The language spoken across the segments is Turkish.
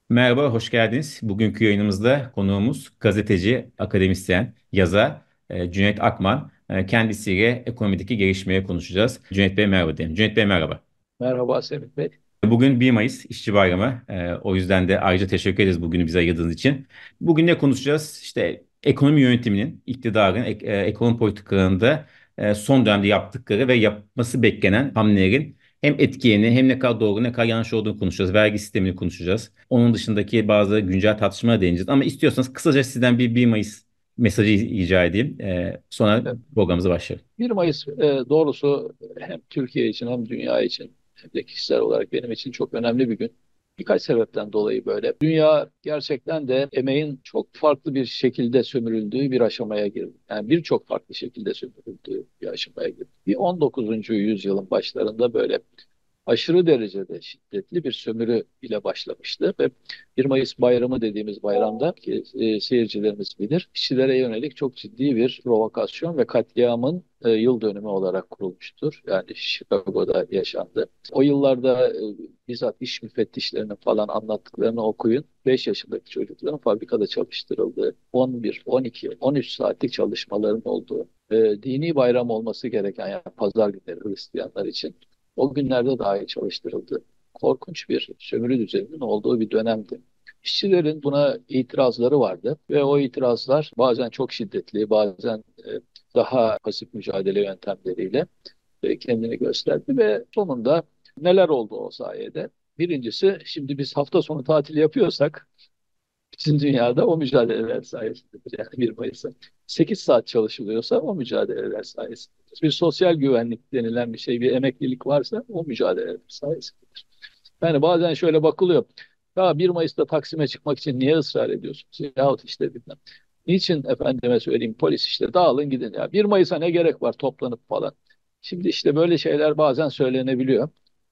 Merhaba, hoş geldiniz. Bugünkü yayınımızda konuğumuz gazeteci, akademisyen, yazar Cüneyt Akman. Kendisiyle ekonomideki gelişmeyi konuşacağız. Cüneyt Bey merhaba diyelim. Cüneyt Bey merhaba. Merhaba Semih Bey. Bugün 1 Mayıs İşçi Bayramı. O yüzden de ayrıca teşekkür ederiz bugünü bize ayırdığınız için. Bugün ne konuşacağız? İşte ekonomi yönetiminin, iktidarın, ekonomi politikalarında son dönemde yaptıkları ve yapması beklenen hamlelerin hem etkilerini hem ne kadar doğru ne kadar yanlış olduğunu konuşacağız. Vergi sistemini konuşacağız. Onun dışındaki bazı güncel tartışmalara değineceğiz. Ama istiyorsanız kısaca sizden bir 1 Mayıs mesajı rica edeyim. Sonra Evet, programımıza başlayalım. 1 Mayıs doğrusu hem Türkiye için hem dünya için hem de kişisel olarak benim için çok önemli bir gün. Birkaç sebepten dolayı böyle. Dünya gerçekten de emeğin çok farklı bir şekilde sömürüldüğü bir aşamaya girdi. Yani birçok farklı şekilde sömürüldüğü bir aşamaya girdi. Bir 19. yüzyılın başlarında böyle aşırı derecede şiddetli bir sömürü ile başlamıştı ve 1 Mayıs bayramı dediğimiz bayramda ki seyircilerimiz bilir, işçilere yönelik çok ciddi bir provokasyon ve katliamın yıl dönümü olarak kurulmuştur. Yani Chicago'da yaşandı. O yıllarda bizzat iş müfettişlerinin falan anlattıklarını okuyun. 5 yaşındaki çocukların fabrikada çalıştırıldığı, 11, 12, 13 saatlik çalışmaların olduğu, dini bayram olması gereken yani pazar günleri Hristiyanlar için o günlerde dahi çalıştırıldı. Korkunç bir sömürü düzeninin olduğu bir dönemdi. İşçilerin buna itirazları vardı ve o itirazlar bazen çok şiddetli, bazen daha pasif mücadele yöntemleriyle kendini gösterdi ve sonunda neler oldu o sayede? Birincisi, şimdi biz hafta sonu tatil yapıyorsak bütün dünyada o mücadeleler sayesindedir. Yani 1 Mayıs'ta 8 saat çalışılıyorsa o mücadeleler sayesindedir. Bir sosyal güvenlik denilen bir şey, bir emeklilik varsa o mücadeleler sayesindedir. Yani bazen şöyle bakılıyor. Ya 1 Mayıs'ta Taksim'e çıkmak için niye ısrar ediyorsunuz? Yahut işte bilmem. Niçin efendime söyleyeyim polis işte dağılın gidin ya. 1 Mayıs'a ne gerek var toplanıp falan. Şimdi işte böyle şeyler bazen söylenebiliyor.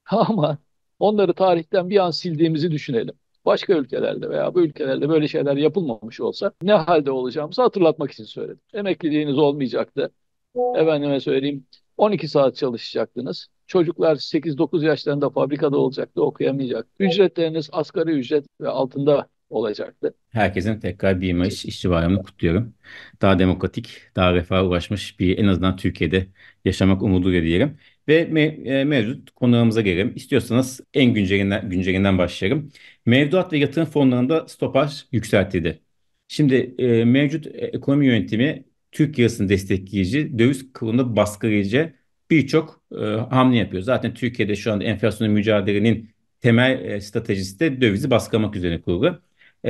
Ama onları tarihten bir an sildiğimizi düşünelim. Başka ülkelerde veya bu ülkelerde böyle şeyler yapılmamış olsa ne halde olacağımızı hatırlatmak için söyledim. Emekliliğiniz olmayacaktı. Efendime söyleyeyim 12 saat çalışacaktınız. Çocuklar 8-9 yaşlarında fabrikada olacaktı, okuyamayacak. Ücretleriniz asgari ücret ve altında olacaktı. Herkesin tekrar 1 Mayıs İşçi Bayramı'nı kutluyorum. Daha demokratik, daha refaha ulaşmış bir en azından Türkiye'de yaşamak umuduyla diyelim. Ve mevcut konularımıza gelelim. İstiyorsanız en güncelinden başlayalım. Mevduat ve yatırım fonlarında stopaj yükseltildi. Şimdi mevcut ekonomi yönetimi Türk lirasını destekleyici, döviz kurunu baskılayıcı birçok hamle yapıyor. Zaten Türkiye'de şu anda enflasyonla mücadelenin temel stratejisi de dövizi baskılamak üzerine kurulu.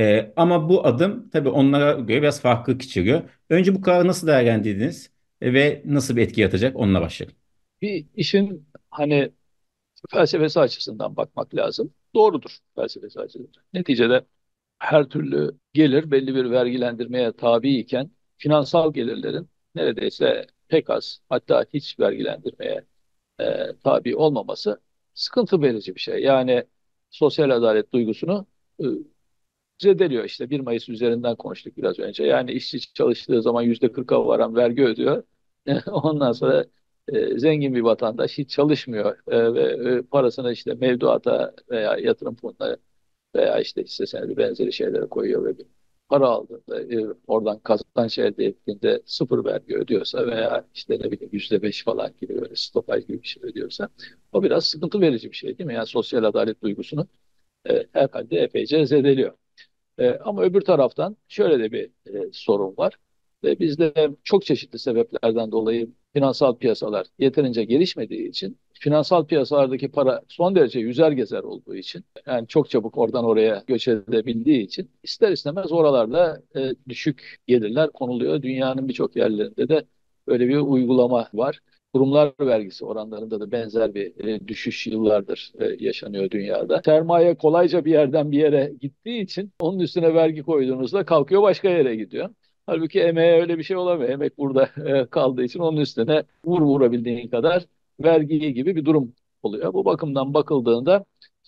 Ama bu adım tabii onlara göre biraz farklılık içeriyor. Önce bu kararı nasıl değerlendirdiniz ve nasıl bir etki yaratacak onunla başlayalım. Bir işin hani felsefesi açısından bakmak lazım. Doğrudur felsefesi açısından. Neticede her türlü gelir belli bir vergilendirmeye tabi iken finansal gelirlerin neredeyse pek az hatta hiç vergilendirmeye tabi olmaması sıkıntı verici bir şey. Yani sosyal adalet duygusunu e, zedeliyor. İşte 1 Mayıs üzerinden konuştuk biraz önce. Yani işçi çalıştığı zaman %40'a varan vergi ödüyor. Ondan sonra zengin bir vatandaş hiç çalışmıyor ve parasını işte mevduata veya yatırım fonuna veya işte hisse senedi benzeri şeylere koyuyor ve bir para aldığında oradan kazanç elde ettiğinde sıfır vergi ödüyorsa veya işte ne bileyim %5 falan gibi böyle stopaj gibi bir şey ödüyorsa o biraz sıkıntı verici bir şey değil mi? Yani sosyal adalet duygusunu herhalde epeyce zedeliyor. Ama öbür taraftan şöyle de bir sorun var. Bizde çok çeşitli sebeplerden dolayı finansal piyasalar yeterince gelişmediği için, finansal piyasalardaki para son derece yüzer gezer olduğu için, yani çok çabuk oradan oraya göç edebildiği için ister istemez oralarda düşük gelirler konuluyor. Dünyanın birçok yerlerinde de böyle bir uygulama var. Kurumlar vergisi oranlarında da benzer bir düşüş yıllardır yaşanıyor dünyada. Sermaye kolayca bir yerden bir yere gittiği için onun üstüne vergi koyduğunuzda kalkıyor başka yere gidiyor. Halbuki emeğe öyle bir şey olamıyor. Emek burada kaldığı için onun üstüne vurabildiğin kadar vergi gibi bir durum oluyor. Bu bakımdan bakıldığında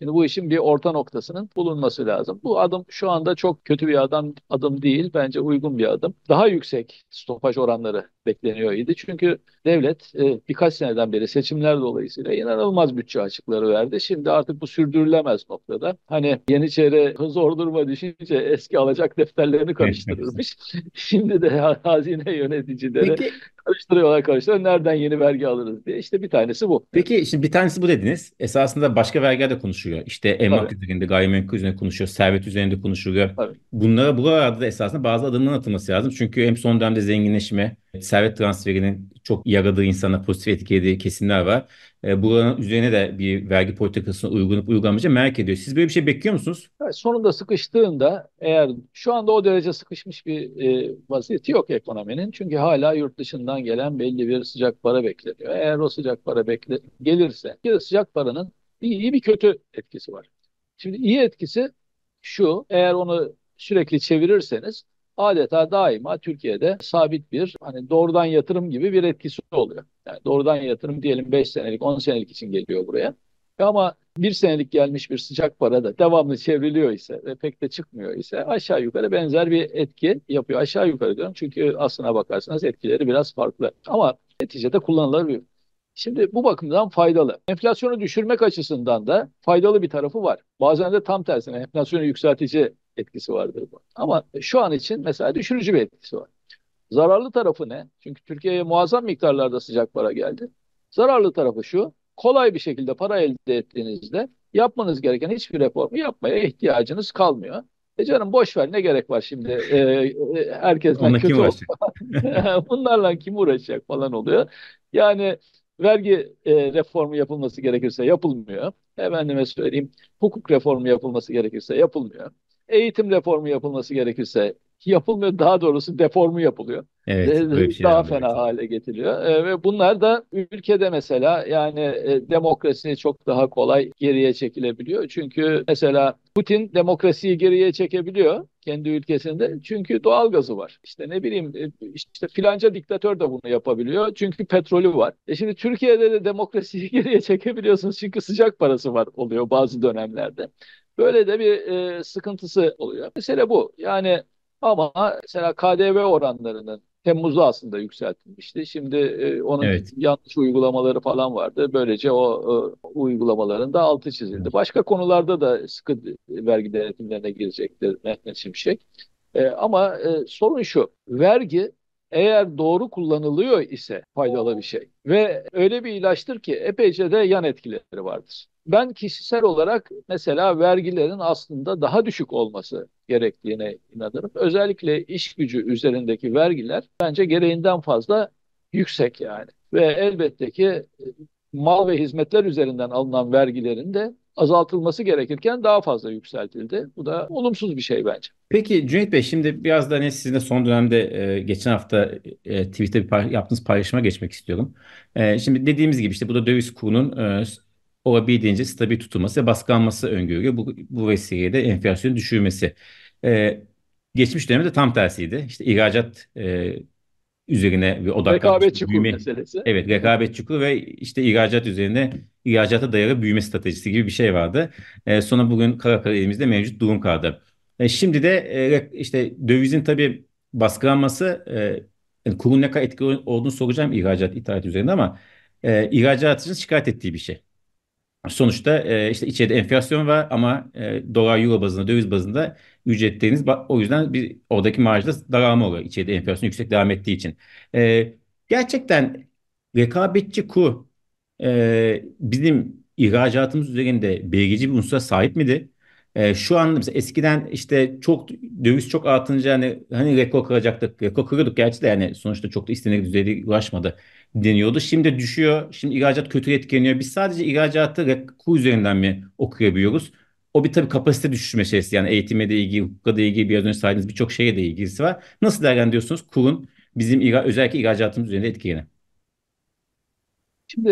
Şimdi bu işin bir orta noktasının bulunması lazım. Bu adım şu anda çok kötü bir adım değil. Bence uygun bir adım. Daha yüksek stopaj oranları bekleniyor idi. Çünkü devlet birkaç seneden beri seçimler dolayısıyla inanılmaz bütçe açıkları verdi. Şimdi artık bu sürdürülemez noktada. Hani Yeniçeri zor duruma düşünce eski alacak defterlerini Evet. karıştırırmış. Şimdi de hazine yöneticileri Peki karıştırıyorlar. Nereden yeni vergi alırız diye. İşte bir tanesi bu. Peki şimdi bir tanesi bu dediniz. Esasında başka vergiler de konuşuluyor. İşte emlak Tabii, üzerinde, gayrimenkul üzerinde konuşuyor, servet üzerinde konuşuluyor. tabii. Bunlara bu arada da esasında bazı adımların atılması lazım. Çünkü hem son dönemde zenginleşme, servet transferinin çok yaradığı insana pozitif etkilediği kesimler var. Buranın üzerine de bir vergi politikasını uygulanıp uygulanmayacağını merak ediyor. Siz böyle bir şey bekliyor musunuz? Evet, sonunda sıkıştığında eğer şu anda o derece sıkışmış bir vaziyeti yok ekonominin. Çünkü hala yurt dışından gelen belli bir sıcak para bekleniyor. Eğer o sıcak para gelirse, bir de sıcak paranın bir iyi bir kötü etkisi var. Şimdi iyi etkisi şu, eğer onu sürekli çevirirseniz adeta daima Türkiye'de sabit bir hani doğrudan yatırım gibi bir etkisi oluyor. Yani doğrudan yatırım diyelim 5 senelik, 10 senelik için geliyor buraya. Ama bir senelik gelmiş bir sıcak para da devamlı çevriliyor ise ve pek de çıkmıyor ise aşağı yukarı benzer bir etki yapıyor. Aşağı yukarı diyorum çünkü aslına bakarsanız etkileri biraz farklı. Ama neticede kullanılabilir. Şimdi bu bakımdan faydalı. Enflasyonu düşürmek açısından da faydalı bir tarafı var. Bazen de tam tersine enflasyonu yükseltici etkisi vardır bu. Ama şu an için mesela düşürücü bir etkisi var. Zararlı tarafı ne? Çünkü Türkiye'ye muazzam miktarlarda sıcak para geldi. Zararlı tarafı şu: kolay bir şekilde para elde ettiğinizde yapmanız gereken hiçbir reformu yapmaya ihtiyacınız kalmıyor. Canım boş ver, ne gerek var şimdi herkesten Onunla kim kötü ol. uğraşacak? Bunlarla kim uğraşacak falan oluyor. Yani vergi reformu yapılması gerekirse yapılmıyor. Efendime söyleyeyim, hukuk reformu yapılması gerekirse yapılmıyor. Eğitim reformu yapılması gerekirse yapılmıyor. Daha doğrusu deformu yapılıyor. Evet, böyle bir şeyler Daha var. fena Evet. hale getiriliyor. Ve bunlar da ülkede mesela yani demokrasi çok daha kolay geriye çekilebiliyor. Çünkü mesela Putin demokrasiyi geriye çekebiliyor kendi ülkesinde. Çünkü doğalgazı var. İşte ne bileyim işte filanca diktatör de bunu yapabiliyor. Çünkü petrolü var. Şimdi Türkiye'de de demokrasiyi geriye çekebiliyorsunuz. Çünkü sıcak parası var oluyor bazı dönemlerde. Böyle de bir sıkıntısı oluyor. Mesela bu. Yani ama mesela KDV oranlarının Temmuz'da aslında yükseltilmişti. Şimdi onun Evet. yanlış uygulamaları falan vardı. Böylece o uygulamaların da altı çizildi. Başka konularda da sıkı vergi denetimlerine girecektir Mehmet Şimşek. Ama sorun şu: vergi eğer doğru kullanılıyor ise faydalı bir şey. Ve öyle bir ilaçtır ki epeyce de yan etkileri vardır. Ben kişisel olarak mesela vergilerin aslında daha düşük olması gerektiğine inanırım. Özellikle iş gücü üzerindeki vergiler bence gereğinden fazla yüksek yani. Ve elbette ki mal ve hizmetler üzerinden alınan vergilerin de azaltılması gerekirken daha fazla yükseltildi. Bu da olumsuz bir şey bence. Peki Cüneyt Bey, şimdi biraz da hani sizin de son dönemde geçen hafta Twitter'da yaptığınız paylaşıma geçmek istiyorum. Şimdi dediğimiz gibi işte bu da döviz kurunun olabildiğince stabil tutulması ve baskılanması öngörüyor. Bu vesileyle de enflasyonu düşürmesi. E, Geçmiş dönemde tam tersiydi. İşte ihracat üzerine bir odaklanmış Rekabetçi bir kur büyüme. meselesi. Evet, rekabetçi kur ve işte ihracat üzerine ihracata dayalı büyüme stratejisi gibi bir şey vardı. Sonra bugün kara kara elimizde mevcut durum kaldı. Şimdi de işte dövizin tabii baskılanması yani kurun ne kadar etkili olduğunu soracağım ihracat ithalat üzerinde ama ihracatçının şikayet ettiği bir şey. Sonuçta işte içeride enflasyon var ama dolar euro bazında döviz bazında ücretleriniz o yüzden bir oradaki marjda daralma oluyor içeride enflasyon yüksek devam ettiği için. E, Gerçekten rekabetçi kur bizim ihracatımız üzerinde belirleyici bir unsura sahip miydi? Şu an mesela eskiden işte çok döviz çok artınca hani rekor kıracaktık. Rekor kırıyorduk gerçi de yani sonuçta çok da istenilen düzeyde ulaşmadı deniyordu. Şimdi düşüyor. Şimdi ihracat kötü etkileniyor. Biz sadece ihracatı kur üzerinden mi okuyabiliyoruz? O bir tabii kapasite düşüş meselesi. Yani eğitime de ilgili, hukuka da ilgili, biraz önce saydığınız birçok şeye de ilgisi var. Nasıl değerlendiriyorsunuz kurun bizim özellikle ihracatımız üzerinde etkilerini? Şimdi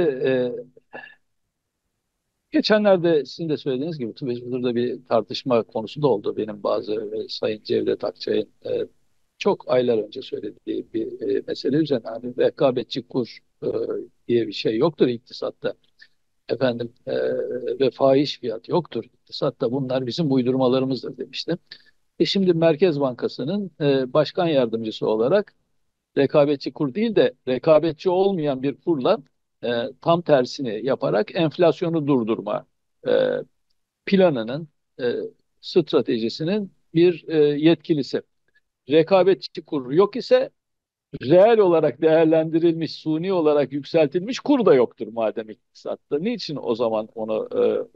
geçenlerde sizin de söylediğiniz gibi Twitter'da bir tartışma konusu da oldu. Benim bazı Sayın Cevdet Akçay'ın çok aylar önce söylediği bir mesele üzerine. Hani rekabetçi kur diye bir şey yoktur iktisatta. ve fahiş fiyat yoktur. İktisatta bunlar bizim uydurmalarımızdır demişti. Şimdi Merkez Bankası'nın başkan yardımcısı olarak rekabetçi kur değil de rekabetçi olmayan bir kurla tam tersini yaparak enflasyonu durdurma e, planının, e, stratejisinin bir yetkilisi. Rekabetçi kur yok ise reel olarak değerlendirilmiş, suni olarak yükseltilmiş kur da yoktur madem iktisatta. Niçin o zaman onu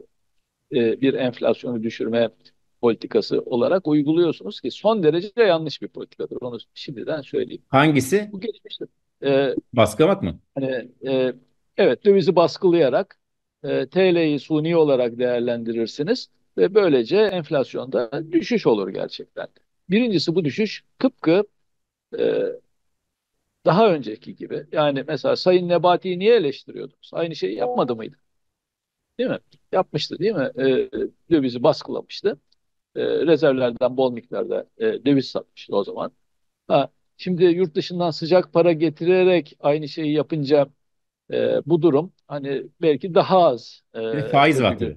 bir enflasyonu düşürme politikası olarak uyguluyorsunuz ki son derece yanlış bir politikadır. Onu şimdiden söyleyeyim. Hangisi? Bu geçmişte e, Baskılamak mı? hani evet dövizi baskılayarak TL'yi suni olarak değerlendirirsiniz ve böylece enflasyonda düşüş olur gerçekten. Birincisi bu düşüş tıpkı e, daha önceki gibi. Yani mesela Sayın Nebati'yi niye eleştiriyordunuz? Aynı şeyi yapmadı mıydı? Değil mi? Yapmıştı değil mi? Dövizi baskılamıştı. Rezervlerden bol miktarda döviz satmıştı o zaman. Ha, şimdi yurt dışından sıcak para getirerek aynı şeyi yapınca bu durum hani belki daha az Bir de faiz kötü var görünüyor. tabii.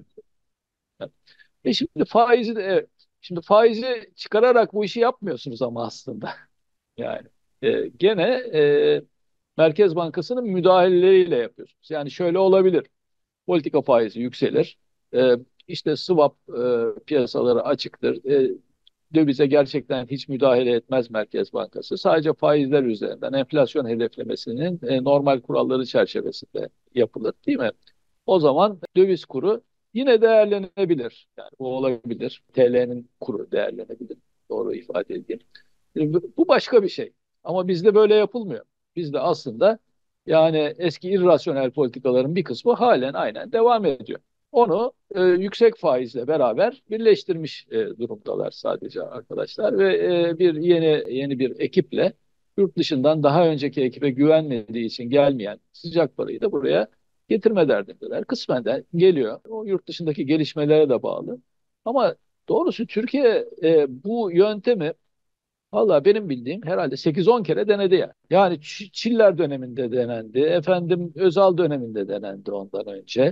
Şimdi faizi de evet, şimdi faizi çıkararak bu işi yapmıyorsunuz ama aslında yani gene Merkez Bankası'nın müdahaleleriyle yapıyorsunuz. Yani şöyle olabilir. Politika faizi yükselir. İşte swap piyasaları açıktır. Dövize gerçekten hiç müdahale etmez Merkez Bankası. Sadece faizler üzerinden enflasyon hedeflemesinin normal kuralları çerçevesinde yapılır, değil mi? O zaman döviz kuru yine değerlenebilir. Yani bu olabilir. TL'nin kuru değerlenebilir. Doğru ifade edeyim. Bu başka bir şey. Ama bizde böyle yapılmıyor. Bizde aslında yani eski irrasyonel politikaların bir kısmı halen aynen devam ediyor. Onu yüksek faizle beraber birleştirmiş durumdalar sadece arkadaşlar ve bir yeni bir ekiple yurt dışından daha önceki ekibe güvenmediği için gelmeyen sıcak parayı da buraya getirme derdindeler. Kısmen de geliyor. O yurt dışındaki gelişmelere de bağlı. Ama doğrusu Türkiye bu yöntemi valla benim bildiğim herhalde 8-10 kere denedi ya. Yani Çiller döneminde denendi. Efendim Özal döneminde denendi ondan önce.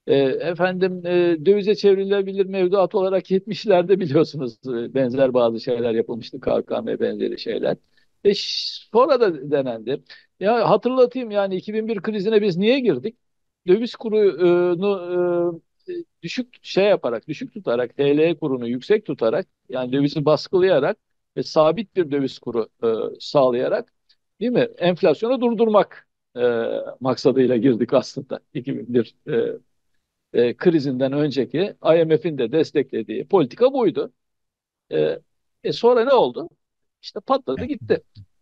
Dövize çevrilebilir mevduat olarak 70'lerde biliyorsunuz benzer bazı şeyler yapılmıştı. KKM benzeri şeyler. Sonra da denendi. Ya hatırlatayım yani 2001 krizine biz niye girdik? Döviz kurunu düşük şey yaparak, düşük tutarak, TL kurunu yüksek tutarak yani dövizi baskılayarak ve sabit bir döviz kuru sağlayarak değil mi? Enflasyonu durdurmak maksadıyla girdik aslında 2001 krizinden önceki IMF'in de desteklediği politika buydu. E, sonra ne oldu? İşte patladı gitti.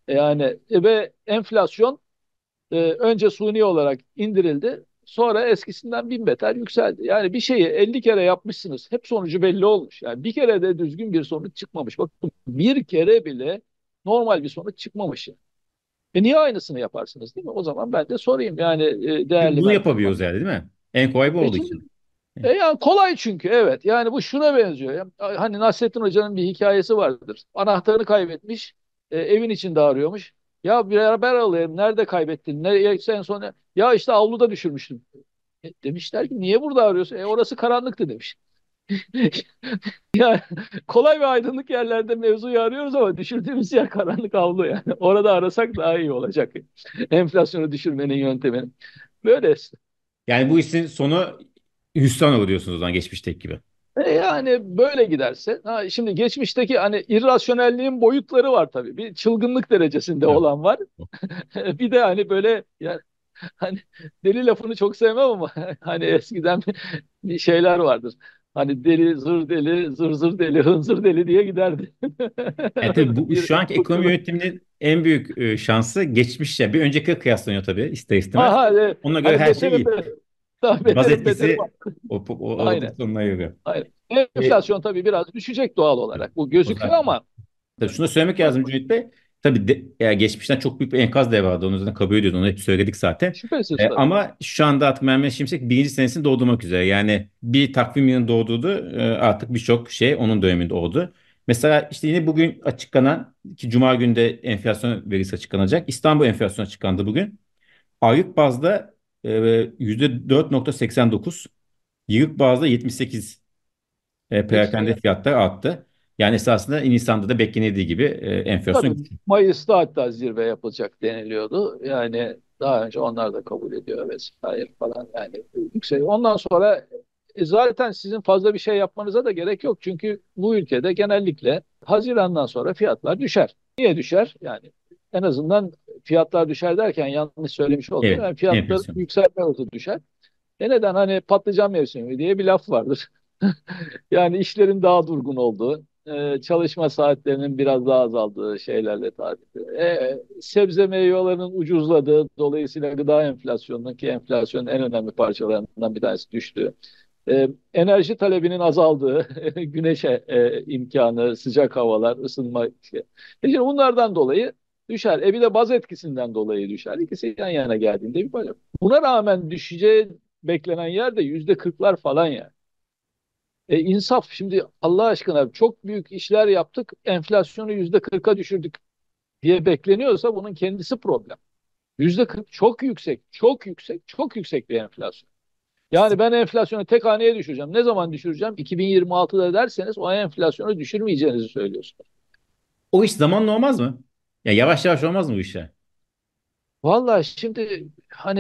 Ve enflasyon önce suni olarak indirildi. Sonra eskisinden bin beter yükseldi. Yani bir şeyi 50 kere yapmışsınız. Hep sonucu belli olmuş. Yani bir kere de düzgün bir sonuç çıkmamış. Bakın bir kere bile normal bir sonuç çıkmamış. Niye aynısını yaparsınız değil mi? O zaman ben de sorayım yani Çünkü değerli bunu Merkez yapabiliyoruz Bankası. yani değil mi? En kolay bu olduğu Şimdi için. yani kolay çünkü evet. Yani bu şuna benziyor. Ya. Hani Nasrettin Hoca'nın bir hikayesi vardır. Anahtarını kaybetmiş. Evin içinde arıyormuş. Ya bir haber alayım. Nerede kaybettin? Sen sonra ya işte avluda düşürmüştüm. Demişler ki niye burada arıyorsun? Orası karanlıktı demiş. Yani kolay ve aydınlık yerlerde mevzuyu arıyoruz ama düşürdüğümüz yer karanlık avlu yani. Orada arasak daha iyi olacak. Enflasyonu düşürmenin yöntemini. Böyle. Yani bu işin sonu hüsran olur diyorsunuz o zaman geçmişteki gibi. Yani böyle giderse. Ha, şimdi geçmişteki hani irrasyonelliğin boyutları var tabii. Bir çılgınlık derecesinde Evet. olan var. Bir de hani böyle yani hani deli lafını çok sevmem ama hani eskiden bir şeyler vardır. Hani deli, zır deli, zır zır deli, hınzır deli diye giderdi. Yani tabii bu Bir şu anki ekonomi fıkralı. yönetiminin en büyük şansı geçmişle bir önceki kıyaslanıyor tabii ister istemez. Aha, Ona göre hani her şey beterin iyi. be, daha Baz beterin beteri var. etkisi o Aynen. pozisyonuna yarıyor. Aynen. E, Enflasyon tabii biraz düşecek doğal olarak. Bu o gözüküyor zaten. ama Tabii şunu söylemek bak, lazım Cüneyt Bey. Tabii yani geçmişten çok büyük bir enkaz da vardı. Onu zaten kabul ediyoruz. Onu hep söyledik zaten. şüphesiz tabii. Ama şu anda artık Mehmet Şimşek birinci senesini doldurmak üzere. Yani bir takvim yılını doldurdu. Artık birçok şey onun döneminde oldu. Mesela işte yine bugün açıklanan ki Cuma günde enflasyon verisi açıklanacak. İstanbul enflasyonu açıklandı bugün. Aylık bazda %4,89, yıllık bazda 78 İşte perakende fiyatlar arttı. Yani esasında Nisan'da da beklenildiği gibi enflasyon tabii güçlü. Mayıs'ta hatta zirve yapılacak deniliyordu. Yani daha önce onlar da kabul ediyor vesaire falan, yani yüksek. Ondan sonra zaten sizin fazla bir şey yapmanıza da gerek yok. Çünkü bu ülkede genellikle Haziran'dan sonra fiyatlar düşer. Niye düşer? Yani en azından fiyatlar düşer derken yanlış söylemiş olmayayım. Evet, Yani fiyatlar enflasyon. yükselme hızı düşer. Neden? Hani patlıcan mevsimi diye bir laf vardır. Yani işlerin daha durgun olduğu, çalışma saatlerinin biraz daha azaldığı şeylerle tarif edilir. Sebze meyvelerinin ucuzladığı, dolayısıyla gıda enflasyonunun, ki enflasyonun en önemli parçalarından bir tanesi, düştü. Enerji talebinin azaldığı, güneşe imkanı, sıcak havalar, ısınma. Işte. Şimdi bunlardan dolayı düşer. Bir de baz etkisinden dolayı düşer. İkisi yan yana geldiğinde bir böyle. Buna rağmen düşeceği beklenen yer de %40'lar falan yani. İnsaf. Şimdi Allah aşkına çok büyük işler yaptık, enflasyonu %40'a düşürdük diye bekleniyorsa bunun kendisi problem. %40 çok yüksek, çok yüksek, çok yüksek bir enflasyon. Yani ben enflasyonu tek haneye düşüreceğim. Ne zaman düşüreceğim? 2026'da derseniz o enflasyonu düşürmeyeceğinizi söylüyorsunuz. O iş zamanla olmaz mı? Ya yavaş yavaş olmaz mı bu işler? Vallahi şimdi hani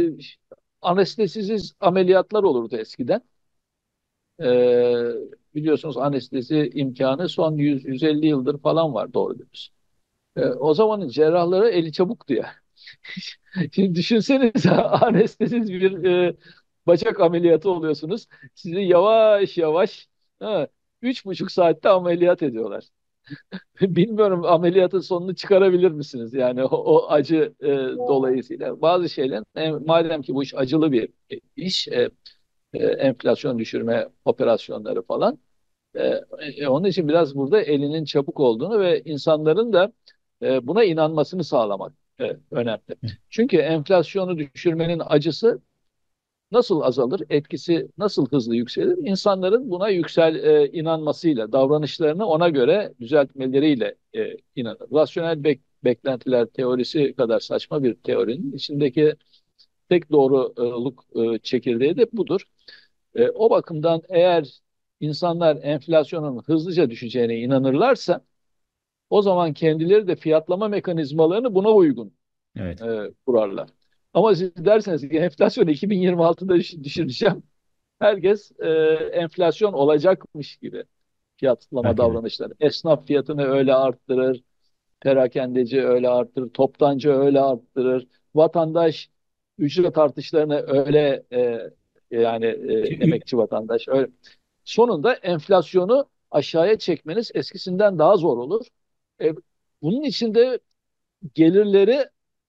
anestezisiz ameliyatlar olurdu eskiden. E, Biliyorsunuz anestezi imkanı son 100-150 yıldır falan var doğru diyorsun. O zamanın cerrahları eli çabuktu ya. Şimdi düşünsenize anestezisiz bir bacak ameliyatı oluyorsunuz. Sizi yavaş yavaş, ha, 3,5 saatte ameliyat ediyorlar. Bilmiyorum, ameliyatın sonunu çıkarabilir misiniz? Yani o acı dolayısıyla. Bazı şeyler, madem ki bu iş acılı bir iş, enflasyon düşürme operasyonları falan. Onun için biraz burada elinin çabuk olduğunu ve insanların da buna inanmasını sağlamak önemli. Çünkü enflasyonu düşürmenin acısı nasıl azalır, etkisi nasıl hızlı yükselir? İnsanların buna inanmasıyla, davranışlarını ona göre düzeltmeleriyle inanır. Rasyonel beklentiler teorisi kadar saçma bir teorinin içindeki tek doğruluk çekirdeği de budur. O bakımdan eğer insanlar enflasyonun hızlıca düşeceğine inanırlarsa, o zaman kendileri de fiyatlama mekanizmalarını buna uygun Evet. kurarlar. Ama siz derseniz ki enflasyonu 2026'da düşüreceğim, herkes enflasyon olacakmış gibi fiyatlama Hareket eder. davranışları. Esnaf fiyatını öyle arttırır, perakendeci öyle arttırır, toptancı öyle arttırır, vatandaş ücret artışlarını öyle yani Şimdi emekçi vatandaş öyle. Sonunda enflasyonu aşağıya çekmeniz eskisinden daha zor olur. E, Bunun içinde gelirleri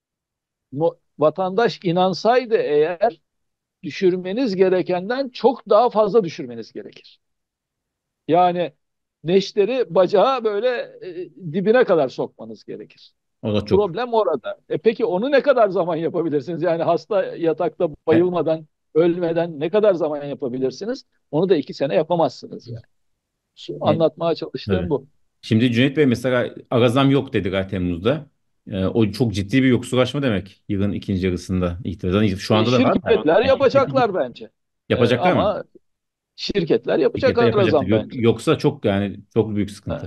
vatandaş inansaydı eğer, düşürmeniz gerekenden çok daha fazla düşürmeniz gerekir. Yani neşteri bacağı böyle dibine kadar sokmanız gerekir. o da çok. Problem orada. Peki onu ne kadar zaman yapabilirsiniz? Yani hasta yatakta E, bayılmadan, ölmeden ne kadar zaman yapabilirsiniz? Onu da 2 sene yapamazsınız yani. e, Anlatmaya çalıştığım tabii. bu. Şimdi Cüneyt Bey mesela Agazam yok dediler Temmuz'da. O çok ciddi bir yoksullaşma demek yılın ikinci yarısında itibaren. Şu anda da var mı? Şirketler yapacaklar bence. Yapacaklar mı? Ama şirketler yapacak Şirketler yapacaktır. arazam bence. Yoksa çok yani çok büyük Ha. sıkıntı.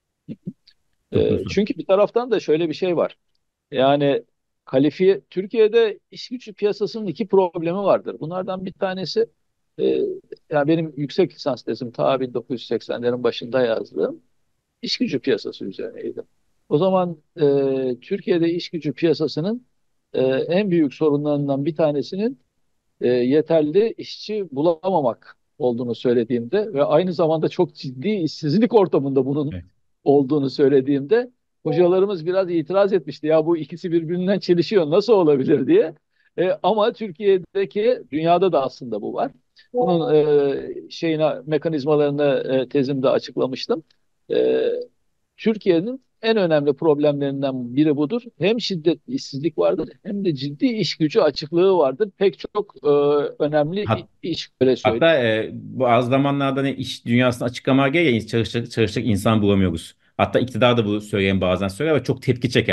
Çok büyük sorun. Çünkü bir taraftan da şöyle bir şey var. Yani kalifiye Türkiye'de iş gücü piyasasının iki problemi vardır. Bunlardan bir tanesi, e, yani benim yüksek lisans tezim ta 1980'lerin başında yazdığım iş gücü piyasası üzerineydi. O zaman Türkiye'de iş gücü piyasasının en büyük sorunlarından bir tanesinin yeterli işçi bulamamak olduğunu söylediğimde ve aynı zamanda çok ciddi işsizlik ortamında bunun Evet. olduğunu söylediğimde, hocalarımız biraz itiraz etmişti. Ya bu ikisi birbirinden çelişiyor, nasıl olabilir diye. Ama Türkiye'deki, dünyada da aslında bu var. Bunun mekanizmalarını tezimde açıklamıştım. E, Türkiye'nin en önemli problemlerinden biri budur. Hem şiddetli işsizlik vardır, hem de ciddi iş gücü açıklığı vardır. Pek çok önemli Hat- iş, öyle söyleyeyim. Hatta bu az zamanlarda ne iş dünyasını açıklamaya gelince çalışacak insan bulamıyoruz. Hatta iktidar da bu söyleyen bazen söyler ve çok tepki çeker.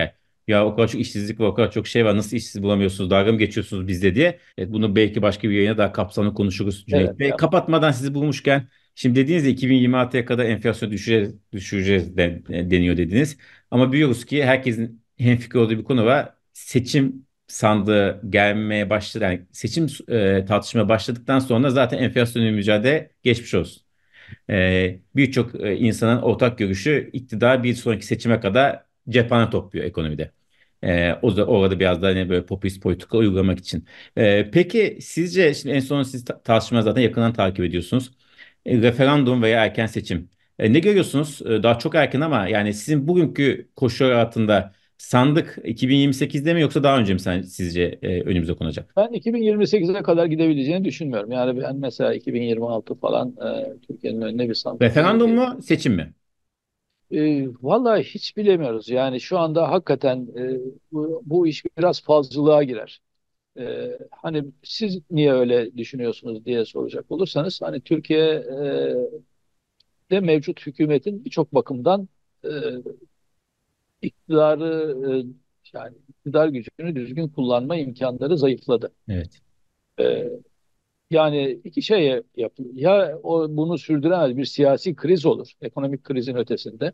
ya o kadar çok işsizlik var, o kadar çok şey var, nasıl işsiz bulamıyorsunuz, dalga mı geçiyorsunuz bizde diye. Evet, bunu belki başka bir yayına daha kapsamlı konuşuruz Evet, Cüneyt Bey. ya Kapatmadan sizi bulmuşken, şimdi dediniz ya 2026'ya kadar enflasyonu düşüreceğiz deniyor dediniz. Ama biliyoruz ki herkesin hemfikir olduğu bir konu var. Seçim sandığı gelmeye başladı. Yani seçim tartışmaya başladıktan sonra zaten enflasyonla mücadele geçmiş olsun. Birçok insanın ortak görüşü, iktidar bir sonraki seçime kadar cephane topluyor ekonomide. Orada biraz daha hani böyle popülist politika uygulamak için. Peki sizce, şimdi en son siz tartışmaları zaten yakından takip ediyorsunuz. Referandum veya erken seçim. Ne görüyorsunuz? Daha çok erken ama yani sizin bugünkü koşullar altında sandık 2028'de mi yoksa daha önce mi sizce önümüze konacak? ben 2028'e kadar gidebileceğini düşünmüyorum. Yani ben mesela 2026 falan Türkiye'nin önüne bir sandık gelir Referandum diye. mu, seçim mi? Vallahi hiç bilemiyoruz. Yani şu anda hakikaten bu iş biraz fazlalığa girer. Hani siz niye öyle düşünüyorsunuz diye soracak olursanız, hani Türkiye'de mevcut hükümetin birçok bakımdan e, iktidarı yani iktidar gücünü düzgün kullanma imkanları zayıfladı. Evet. E, Yani iki şey yapılıyor. Ya bunu sürdüremez bir siyasi kriz olur, ekonomik krizin ötesinde.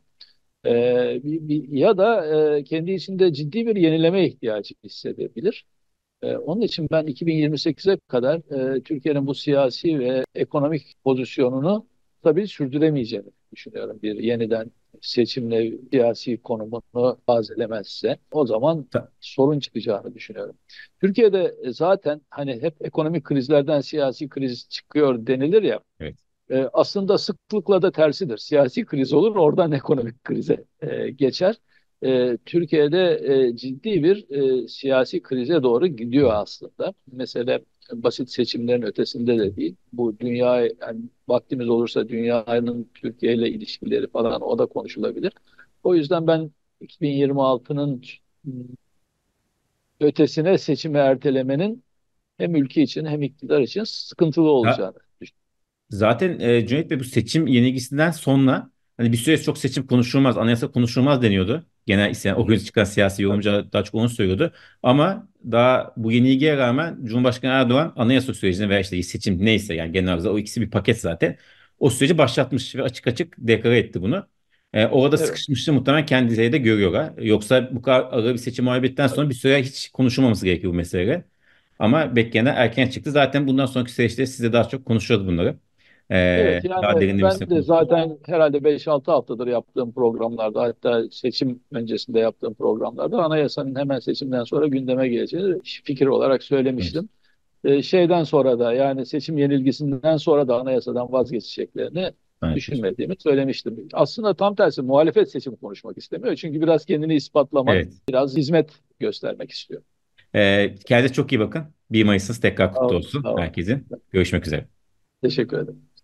Ya da kendi içinde ciddi bir yenileme ihtiyacı hissedebilir. Onun için ben 2028'e kadar Türkiye'nin bu siyasi ve ekonomik pozisyonunu tabii sürdüremeyeceğini düşünüyorum. Bir yeniden seçimle siyasi konumunu tazelemezse o zaman Ta- sorun çıkacağını düşünüyorum. Türkiye'de zaten hani hep ekonomik krizlerden siyasi kriz çıkıyor denilir ya. Evet. Aslında sıklıkla da tersidir. Siyasi kriz olur, oradan ekonomik krize geçer. Türkiye'de ciddi bir siyasi krize doğru gidiyor aslında. Mesela basit seçimlerin ötesinde de değil. Bu dünya, yani vaktimiz olursa dünyanın Türkiye ile ilişkileri falan, o da konuşulabilir. O yüzden ben 2026'nın ötesine seçimi ertelemenin hem ülke için hem iktidar için sıkıntılı Ta- olacağını düşünüyorum. Zaten Cüneyt Bey, bu seçim yenilgisinden sonra hani bir süre çok seçim konuşulmaz, anayasa konuşulmaz deniyordu. Genel ise o gün çıkan siyasi yorumcular daha çok onu söylüyordu. Ama daha bu yenilgiye rağmen Cumhurbaşkanı Erdoğan anayasa sürecini veya işte seçim neyse, yani genel olarak o ikisi bir paket zaten. O süreci başlatmış ve açık açık deklare etti bunu. Orada Evet. sıkışmıştı, muhtemelen kendileri de görüyorlar. Yoksa bu kadar ağır bir seçim muhabbetten sonra bir süre hiç konuşulmaması gerekiyor bu meseleleri. Ama beklenen erken çıktı. Zaten bundan sonraki süreçte size daha çok konuşacağız bunları. Evet, yani Daha ben derinlemesine de konuşuruz. zaten herhalde 5-6 haftadır yaptığım programlarda, hatta seçim öncesinde yaptığım programlarda anayasanın hemen seçimden sonra gündeme geleceğini fikir olarak Evet. söylemiştim. Şeyden sonra da, yani seçim yenilgisinden sonra da anayasadan vazgeçeceklerini Evet. düşünmediğimi söylemiştim. Aslında tam tersi, muhalefet seçim konuşmak istemiyor. Çünkü biraz kendini ispatlamak, Evet. biraz hizmet göstermek istiyor. Kendinize çok iyi bakın. 1 Mayıs'ınız tekrar Sağ kutlu olun, olsun sağ olun. herkesin. Görüşmek üzere. Teşekkür ederim.